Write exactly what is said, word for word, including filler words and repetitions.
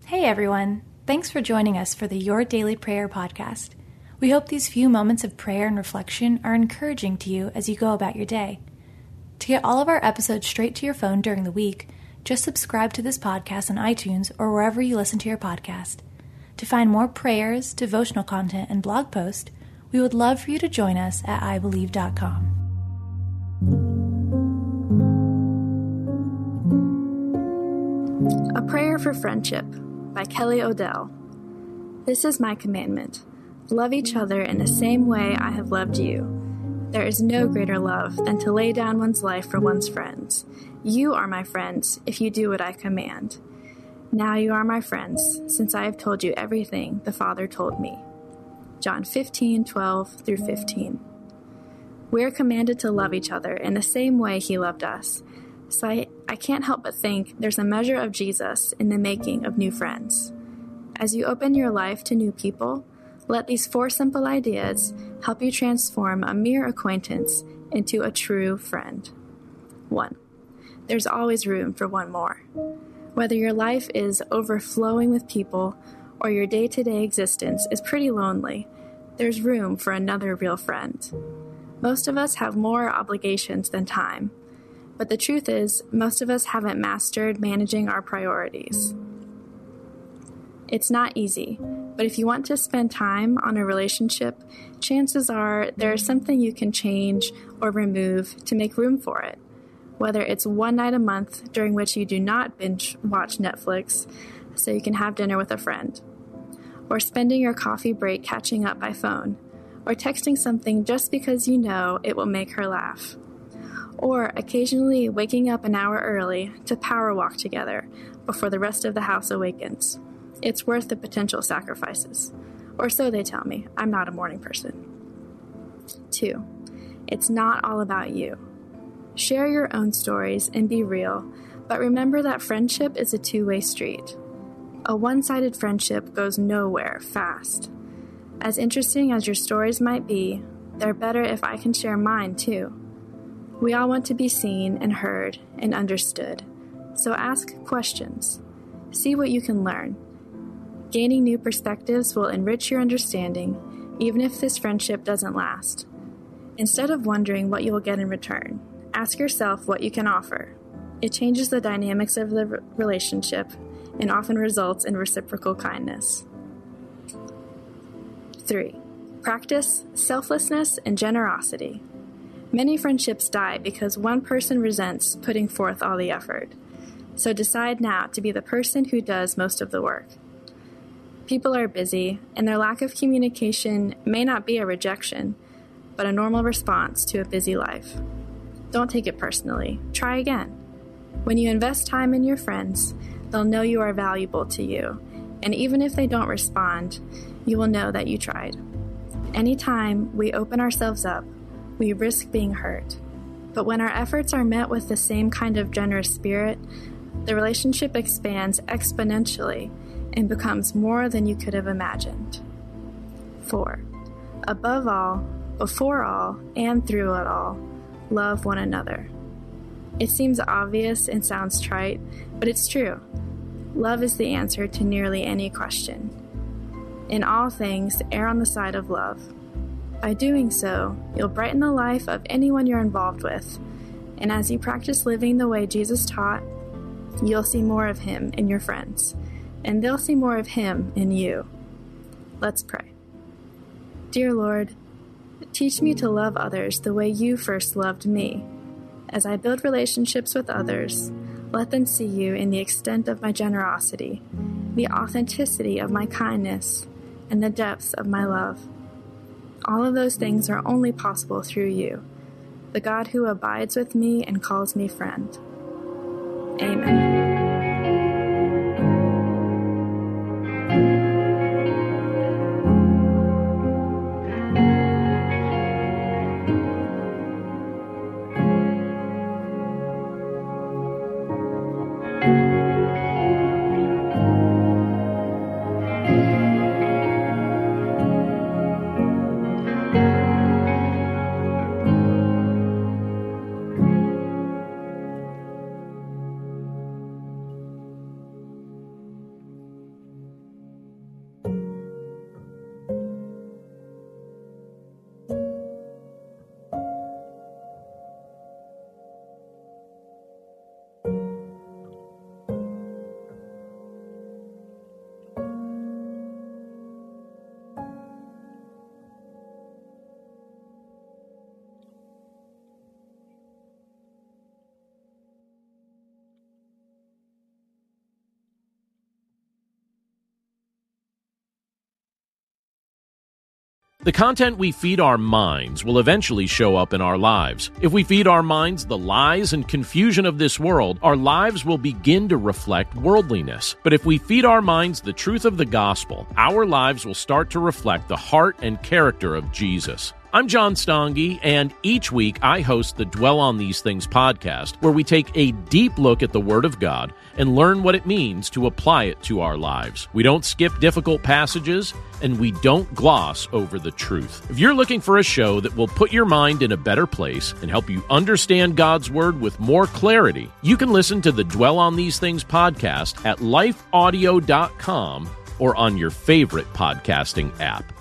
Hey everyone, thanks for joining us for the Your Daily Prayer podcast. We hope these few moments of prayer and reflection are encouraging to you as you go about your day. To get all of our episodes straight to your phone during the week, just subscribe to this podcast on iTunes or wherever you listen to your podcast. To find more prayers, devotional content, and blog posts, we would love for you to join us at i believe dot com. A Prayer for Friendship by Kelly Odell. This is my commandment. Love each other in the same way I have loved you. There is no greater love than to lay down one's life for one's friends. You are my friends if you do what I command. Now you are my friends, since I have told you everything the Father told me. John fifteen, twelve through fifteen. We are commanded to love each other in the same way he loved us. So I, I can't help but think there's a measure of Jesus in the making of new friends. As you open your life to new people, let these four simple ideas help you transform a mere acquaintance into a true friend. One, there's always room for one more. Whether your life is overflowing with people or your day-to-day existence is pretty lonely, there's room for another real friend. Most of us have more obligations than time. But the truth is, most of us haven't mastered managing our priorities. It's not easy, but if you want to spend time on a relationship, chances are there is something you can change or remove to make room for it. Whether it's one night a month during which you do not binge watch Netflix so you can have dinner with a friend, or spending your coffee break catching up by phone, or texting something just because you know it will make her laugh. Or occasionally waking up an hour early to power walk together before the rest of the house awakens. It's worth the potential sacrifices. Or so they tell me. I'm not a morning person. Two, it's not all about you. Share your own stories and be real, but remember that friendship is a two-way street. A one-sided friendship goes nowhere fast. As interesting as your stories might be, they're better if I can share mine too. We all want to be seen and heard and understood, so ask questions. See what you can learn. Gaining new perspectives will enrich your understanding, even if this friendship doesn't last. Instead of wondering what you will get in return, ask yourself what you can offer. It changes the dynamics of the relationship and often results in reciprocal kindness. Three, practice selflessness and generosity. Many friendships die because one person resents putting forth all the effort. So decide now to be the person who does most of the work. People are busy, and their lack of communication may not be a rejection, but a normal response to a busy life. Don't take it personally. Try again. When you invest time in your friends, they'll know you are valuable to you, and even if they don't respond, you will know that you tried. Anytime we open ourselves up, we risk being hurt. But when our efforts are met with the same kind of generous spirit, the relationship expands exponentially and becomes more than you could have imagined. Four, above all, before all, and through it all, love one another. It seems obvious and sounds trite, but it's true. Love is the answer to nearly any question. In all things, err on the side of love. By doing so, you'll brighten the life of anyone you're involved with, and as you practice living the way Jesus taught, you'll see more of him in your friends, and they'll see more of him in you. Let's pray. Dear Lord, teach me to love others the way you first loved me. As I build relationships with others, let them see you in the extent of my generosity, the authenticity of my kindness, and the depths of my love. All of those things are only possible through you, the God who abides with me and calls me friend. Amen. The content we feed our minds will eventually show up in our lives. If we feed our minds the lies and confusion of this world, our lives will begin to reflect worldliness. But if we feed our minds the truth of the gospel, our lives will start to reflect the heart and character of Jesus. I'm John Stange, and each week I host the Dwell on These Things podcast, where we take a deep look at the Word of God and learn what it means to apply it to our lives. We don't skip difficult passages, and we don't gloss over the truth. If you're looking for a show that will put your mind in a better place and help you understand God's Word with more clarity, you can listen to the Dwell on These Things podcast at life audio dot com or on your favorite podcasting app.